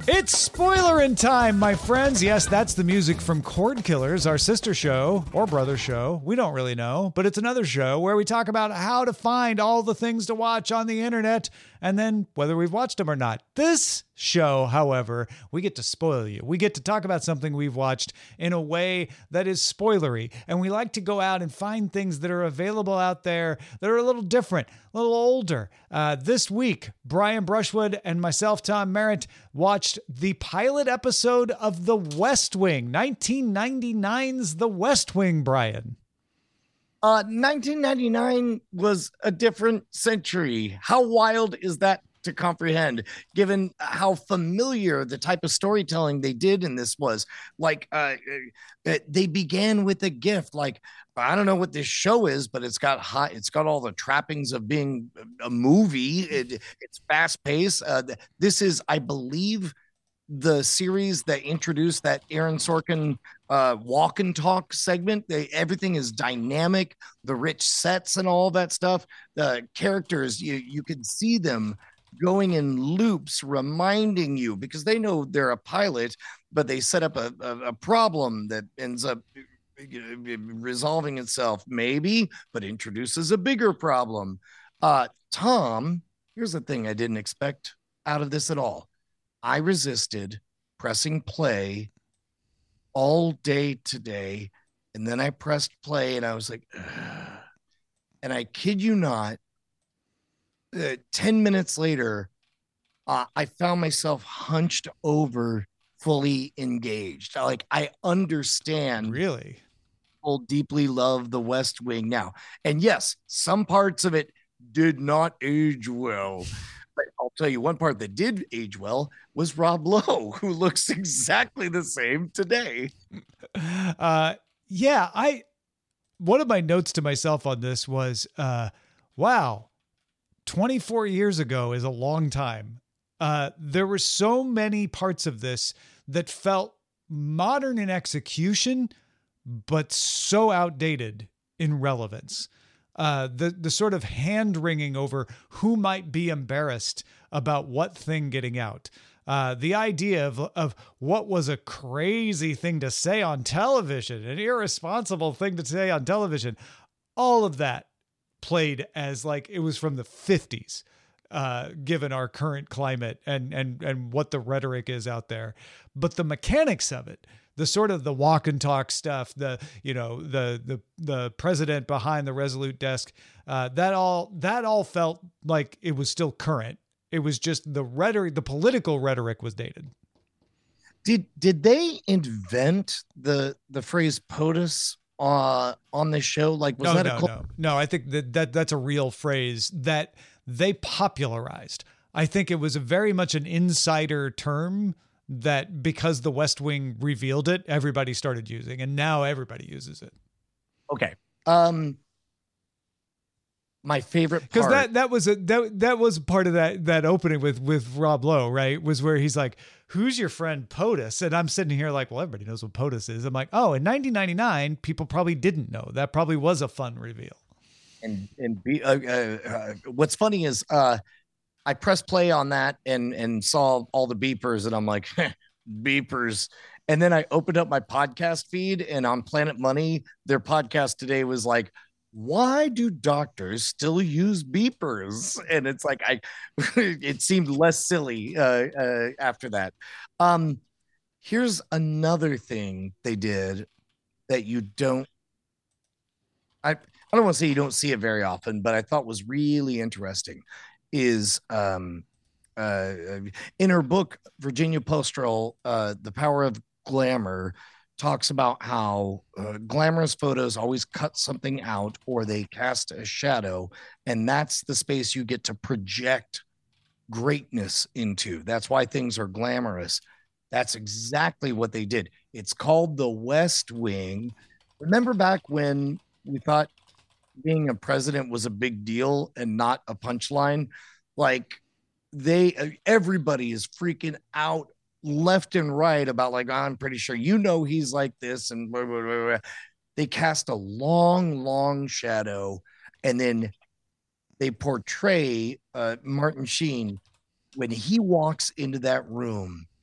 It's spoilerin' time, my friends. Yes, that's the music from Cord Killers, our sister show or brother show. We don't really know, but it's another show where we talk about how to find all the things to watch on the internet and then whether we've watched them or not. This show, however, we get to spoil you. We get to talk about something we've watched in a way that is spoilery, and we like to go out and find things that are available out there that are a little different, a little older. This week, Brian Brushwood and myself, Tom Merritt, watched the pilot episode of The West Wing, 1999's The West Wing, Brian. 1999 was a different century. How wild is that to comprehend, given how familiar the type of storytelling they did in this was? Like, they began with a gift. Like, I don't know what this show is, but it's got all the trappings of being a movie. It's fast paced. This is, I believe, the series that introduced that Aaron Sorkin walk and talk segment. Everything is dynamic, the rich sets and all that stuff. The characters, you can see them going in loops, reminding you, because they know they're a pilot, but they set up a problem that ends up resolving itself, maybe, but introduces a bigger problem. Tom, here's the thing I didn't expect out of this at all. I resisted pressing play all day today, and then I pressed play, and I was like, ugh. And I kid you not, 10 minutes later, I found myself hunched over, fully engaged. Like, I understand. Really? People deeply love The West Wing now. And yes, some parts of it did not age well. But I'll tell you one part that did age well was Rob Lowe, who looks exactly the same today. One of my notes to myself on this was, wow, 24 years ago is a long time. There were so many parts of this that felt modern in execution, but so outdated in relevance. The sort of hand wringing over who might be embarrassed about what thing getting out. The idea of what was a crazy thing to say on television, an irresponsible thing to say on television. All of that played as like it was from the 50s, given our current climate and what the rhetoric is out there. But the mechanics of it, the sort of the walk and talk stuff, the president behind the Resolute desk, that all felt like it was still current. It was just the rhetoric, the political rhetoric was dated. Did they invent the phrase POTUS on this show? Like, was No, I think that's a real phrase that they popularized. I think it was a very much an insider term that because the West Wing revealed it, everybody started using, and now everybody uses it. Okay. My favorite part, because that was part of that opening with Rob Lowe, right? Was where he's like, "Who's your friend POTUS?" And I'm sitting here like, well, everybody knows what POTUS is. I'm like, oh, in 1999, people probably didn't know. That probably was a fun reveal. And what's funny is I pressed play on that and saw all the beepers, and I'm like, beepers. And then I opened up my podcast feed, and on Planet Money, their podcast today was like, why do doctors still use beepers? And it's like, it seemed less silly after that. Here's another thing they did that you don't, I don't want to say you don't see it very often, but I thought was really interesting is in her book, Virginia Postrel, The Power of Glamour, talks about how glamorous photos always cut something out or they cast a shadow, and that's the space you get to project greatness into. That's why things are glamorous. That's exactly what they did. It's called The West Wing. Remember back when we thought being a president was a big deal and not a punchline? Like, everybody is freaking out left and right about like, I'm pretty sure he's like this, and blah, blah, blah, blah. They cast a long shadow, and then they portray Martin Sheen when he walks into that room.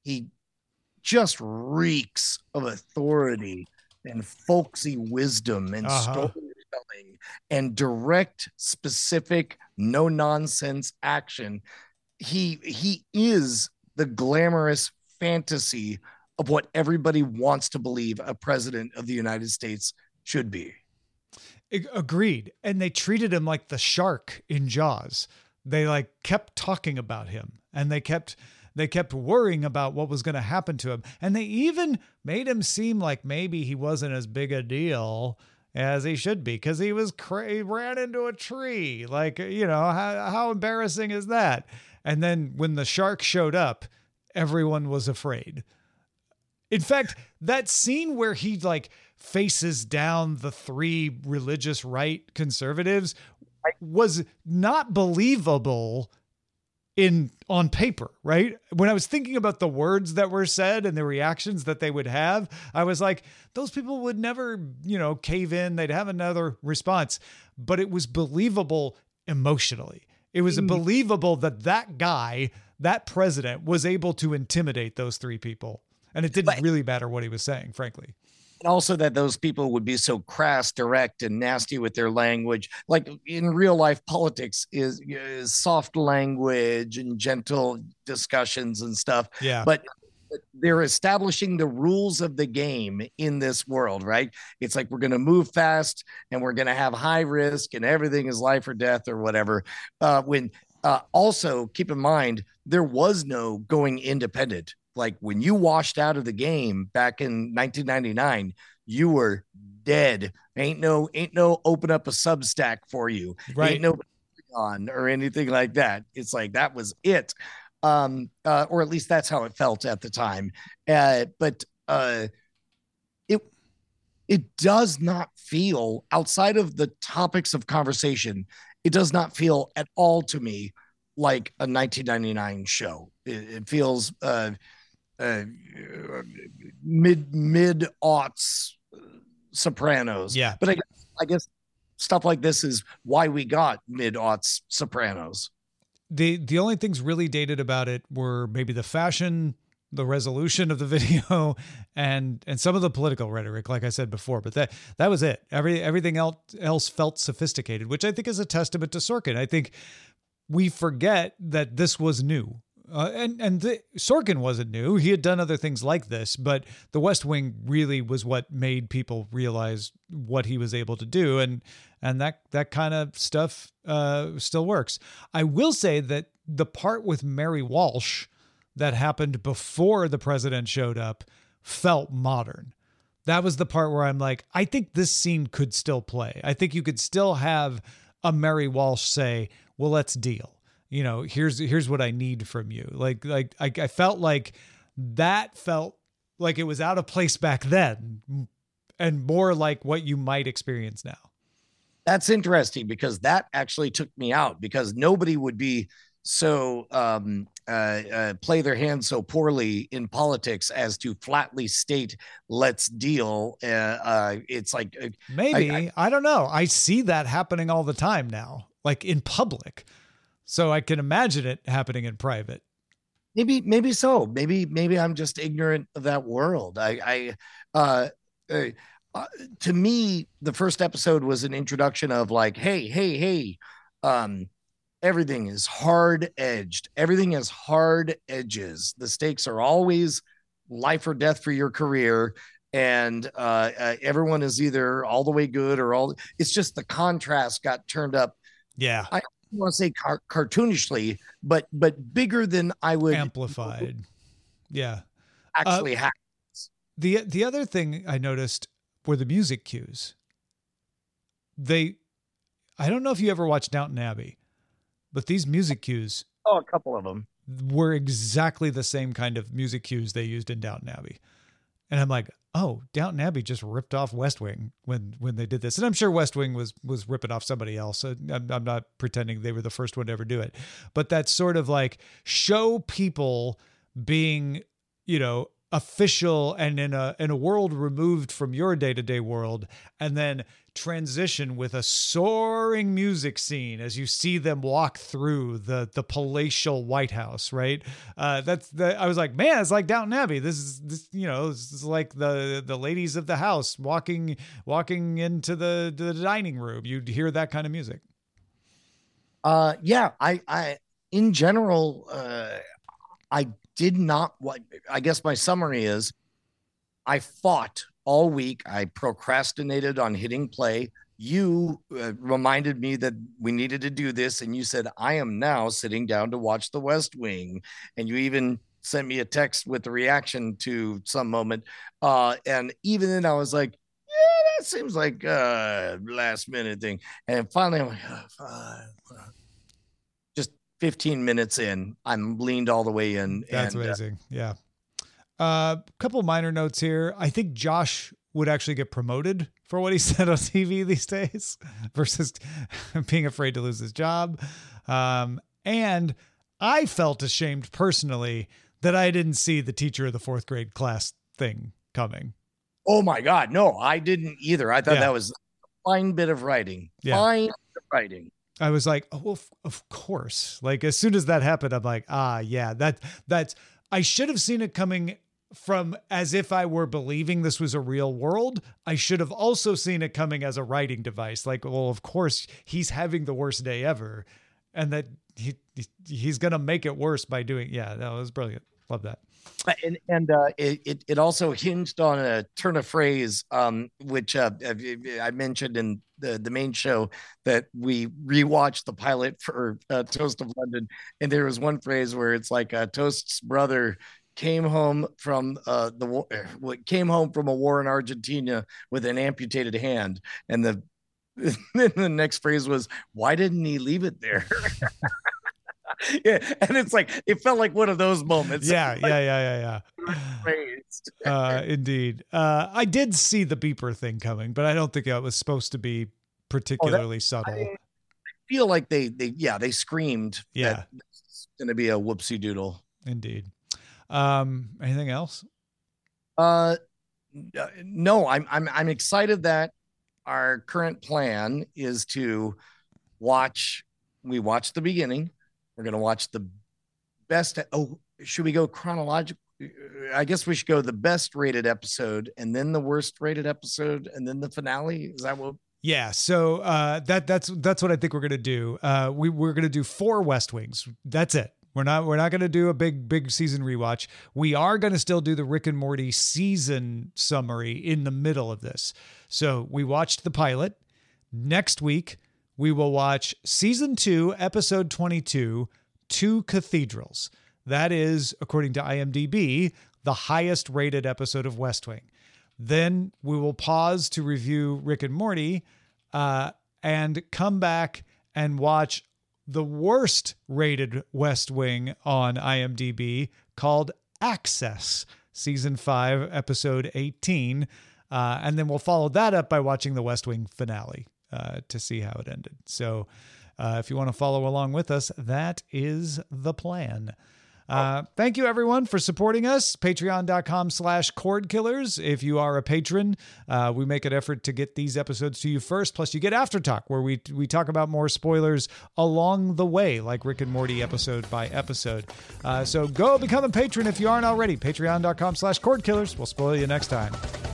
he just reeks of authority and folksy wisdom and storytelling and direct, specific, no nonsense action. He is the glamorous fantasy of what everybody wants to believe a president of the United States should be. Agreed. And they treated him like the shark in Jaws. They like kept talking about him, and they kept worrying about what was going to happen to him. And they even made him seem like maybe he wasn't as big a deal as he should be, because he ran into a tree. Like, you know, how embarrassing is that? And then when the shark showed up, everyone was afraid. In fact, that scene where he like faces down the three religious right conservatives was not believable on paper, right? When I was thinking about the words that were said and the reactions that they would have, I was like, those people would never, you know, cave in. They'd have another response, but it was believable emotionally. It was believable that guy, that president, was able to intimidate those three people. And it didn't really matter what he was saying, frankly. And also that those people would be so crass, direct, and nasty with their language. Like in real life, politics is soft language and gentle discussions and stuff. Yeah. But they're establishing the rules of the game in this world, right? It's like, we're going to move fast and we're going to have high risk and everything is life or death or whatever. Also keep in mind, there was no going independent. Like when you washed out of the game back in 1999, you were dead. Ain't no open up a Substack for you. Right. Ain't no on or anything like that. It's like, that was it. Or at least that's how it felt at the time. But it does not feel, outside of the topics of conversation, it does not feel at all to me like a 1999 show. It feels mid aughts Sopranos. Yeah. But I guess stuff like this is why we got mid aughts Sopranos. The only things really dated about it were maybe the fashion, the resolution of the video, and some of the political rhetoric, like I said before. But that was it. Everything else felt sophisticated, which I think is a testament to Sorkin. I think we forget that this was new. Sorkin wasn't new. He had done other things like this, but The West Wing really was what made people realize what he was able to do. And that kind of stuff still works. I will say that the part with Mary Walsh that happened before the president showed up felt modern. That was the part where I'm like, I think this scene could still play. I think you could still have a Mary Walsh say, well, let's deal. You know, here's what I need from you. Like I felt like that felt like it was out of place back then and more like what you might experience now. That's interesting, because that actually took me out, because nobody would be so play their hand so poorly in politics as to flatly state, let's deal. It's like maybe I don't know. I see that happening all the time now, like in public. So I can imagine it happening in private. Maybe so. Maybe I'm just ignorant of that world. To me, the first episode was an introduction of like, hey, everything is hard edged. Everything has hard edges. The stakes are always life or death for your career. And everyone is either all the way good or it's just the contrast got turned up. Yeah. I want to say cartoonishly, but bigger than I would. Amplified. Yeah. Actually happens. The other thing I noticed were the music cues. I don't know if you ever watched Downton Abbey, but these music cues. Oh, a couple of them were exactly the same kind of music cues they used in Downton Abbey. And I'm like, oh, Downton Abbey just ripped off West Wing when they did this. And I'm sure West Wing was ripping off somebody else. I'm not pretending they were the first one to ever do it. But that's sort of like show people being, you know, official and in a world removed from your day-to-day world, and then transition with a soaring music scene as you see them walk through the palatial White House, right? I was like, man, it's like Downton Abbey. This is like the ladies of the house walking into the dining room. You'd hear that kind of music. Yeah, I in general, I did not. I guess my summary is, I fought all week. I procrastinated on hitting play. You reminded me that we needed to do this, and you said, I am now sitting down to watch The West Wing. And you even sent me a text with the reaction to some moment. And even then I was like, yeah, that seems like a last minute thing. And finally I'm like, just 15 minutes in, I'm leaned all the way in. That's amazing. Yeah. A couple minor notes here. I think Josh would actually get promoted for what he said on TV these days versus being afraid to lose his job. And I felt ashamed personally that I didn't see the teacher of the fourth grade class thing coming. Oh my God. No, I didn't either. I thought that was a fine bit of writing. Yeah. Fine bit of writing. I was like, oh, well, of course. Like as soon as that happened, I'm like, yeah, that's, I should have seen it coming from as if I were believing this was a real world. I should have also seen it coming as a writing device. Like, well, of course he's having the worst day ever, and that he's going to make it worse by doing. Yeah, that was brilliant. Love that. And it also hinged on a turn of phrase, which I mentioned in the main show, that we rewatched the pilot for Toast of London, and there was one phrase where it's like Toast's brother came home from a war in Argentina with an amputated hand, and the next phrase was, "Why didn't he leave it there?" Yeah, and it's like it felt like one of those moments. Yeah. Indeed. I did see the beeper thing coming, but I don't think it was supposed to be particularly subtle. I feel like they screamed. Yeah, that it's going to be a whoopsie doodle. Indeed. Anything else? No, I'm excited that our current plan is to watch the beginning. We're going to watch the best. Oh, should we go chronological? I guess we should go the best rated episode and then the worst rated episode and then the finale. Is that what? Yeah. So, that's what I think we're going to do. We're going to do 4 West Wings. That's it. We're not going to do a big season rewatch. We are going to still do the Rick and Morty season summary in the middle of this. So we watched the pilot. Next week, we will watch season 2, episode 22, 2 Cathedrals. That is, according to IMDb, the highest rated episode of West Wing. Then we will pause to review Rick and Morty, and come back and watch the worst rated West Wing on IMDb, called Access, season 5, episode 18. And then we'll follow that up by watching the West Wing finale to see how it ended. So if you want to follow along with us, that is the plan. Thank you everyone for supporting us. Patreon.com/cordkillers. If you are a patron, we make an effort to get these episodes to you first. Plus you get After Talk, where we talk about more spoilers along the way, like Rick and Morty episode by episode. So go become a patron if you aren't already. Patreon.com/cordkillers. We'll spoil you next time.